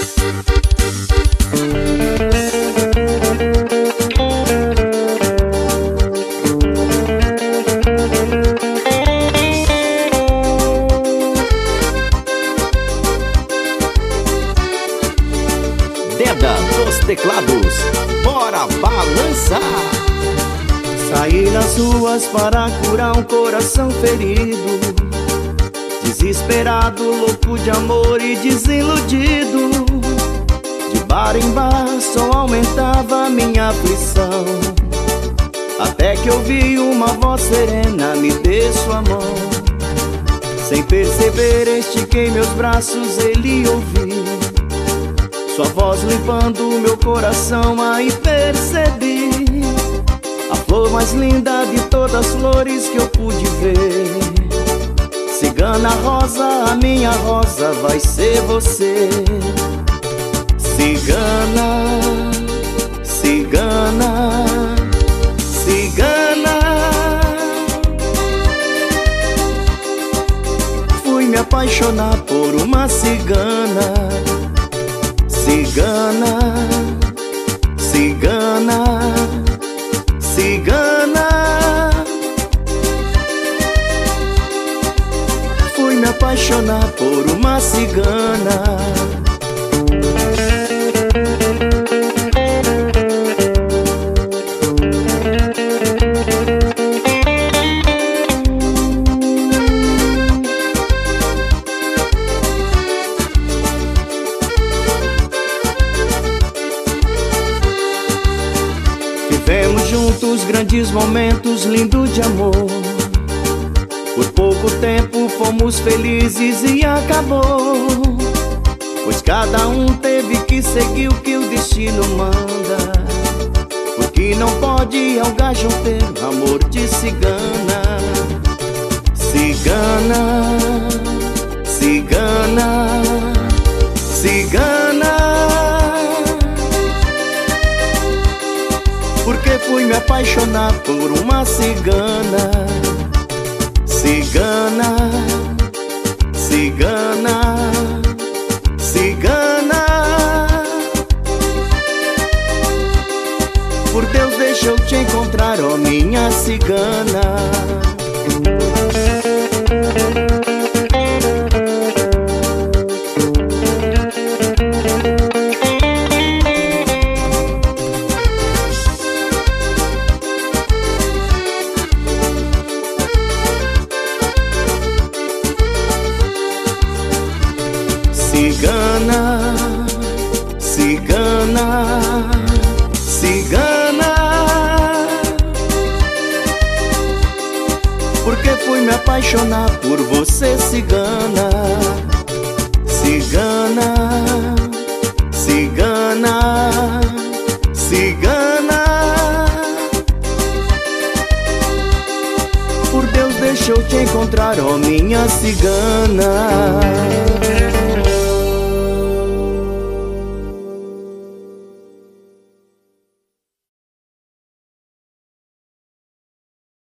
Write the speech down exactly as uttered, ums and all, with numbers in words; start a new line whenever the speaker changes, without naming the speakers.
Deda dos teclados, bora balançar.
Saí nas ruas para curar um coração ferido, desesperado, louco de amor e desiludido. De bar em bar só aumentava minha aflição, até que ouvi uma voz serena: me dê sua mão. Sem perceber estiquei meus braços, ele ouviu sua voz limpando meu coração. Aí percebi a flor mais linda de todas as flores que eu pude ver. Cigana rosa, a minha rosa vai ser você. Cigana, cigana, cigana. Fui me apaixonar por uma cigana. Cigana, cigana, cigana. Fui me apaixonar por uma cigana. Vivemos juntos grandes momentos lindos de amor. Por pouco tempo fomos felizes e acabou, pois cada um teve que seguir o que o destino manda. Porque não pode ao gajo ter amor de cigana. Cigana, cigana, cigana. Porque fui me apaixonar por uma cigana. Cigana, cigana, cigana. Por Deus deixa eu te encontrar, ó minha cigana. Cigana, cigana, cigana. Porque fui me apaixonar por você, cigana. Cigana, cigana, cigana. Por Deus deixa eu te encontrar, ó minha cigana.